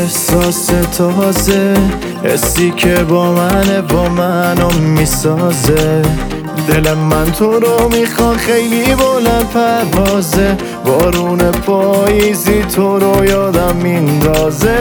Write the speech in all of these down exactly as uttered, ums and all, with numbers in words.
احساس تازه، حسی که با منه با منو میسازه. دل من تو رو میخواد خیلی بلند پروازه، بارون پاییزی تو رو یادم میندازه.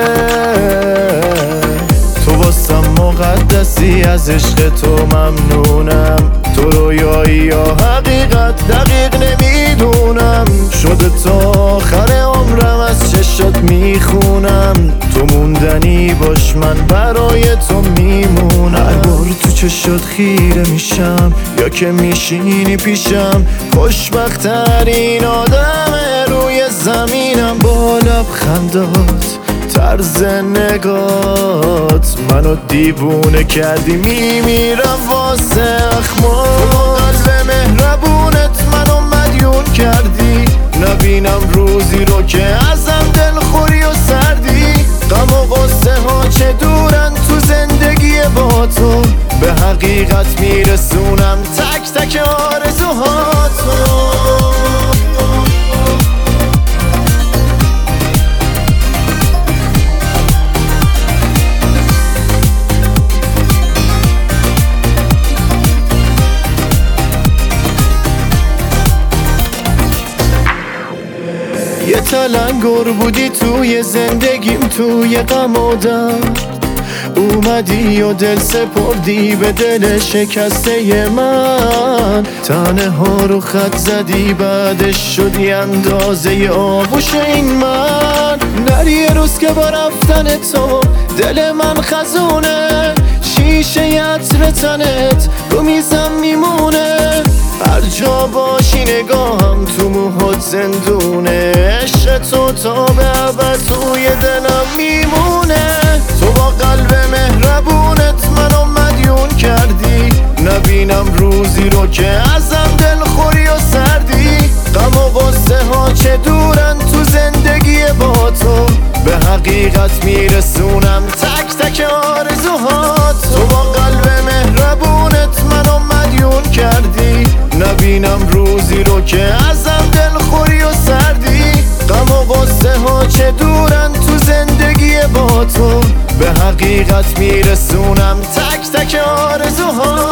تو واسم مقدسی، از عشق تو ممنونم. تو رویایی یا حقیقت دقیق نمیدونم، شده تا آخر عمرم از چشات میخونم. تو موندنی باش، من برای تو میمونم. هر بار تو چشات خیره میشم یا که میشینی پیشم، خوشبخت‌ترین آدم روی زمینم. با لبخندات، طرز نگات منو دیوونه کردی، میمیرم واسه اخمات. تو قلب مهربونت منو مدیون کردی، نبینم روزی رو که ازم دلخوری و سردی. غم و غصه ها چه دورن تو زندگی با تو، به حقیقت میرسونم تک تک آرزوهاتو. یه تلنگر بودی توی زندگیم، توی غم و درد اومدی و دل سپردی به دل شکسته من. تنه ها رو خط زدی، بعدش شدی اندازه آغوش این من. نری یه روز که با رفتن تو دل من خزونه، شیشه عطر تنت رو میزم میمونه. هر جا باشی نگاهم تو موهات زندونه، عشق تو تا به ابد توی دلم میمونه. تو با قلب مهربونت منو مدیون کردی، نبینم روزی رو که ازم دلخوری و سردی. غم و غصه ها چه دورن تو زندگی با تو، به حقیقت میرسونم تک تک آرزوهات. تو با قلب مهربونت منو مدیون کردی، نبینم روزی رو که ازم دلخوری و سردی. غم و غصه ها چه دورن تو زندگی با تو، به حقیقت میرسونم تک تک آرزوها.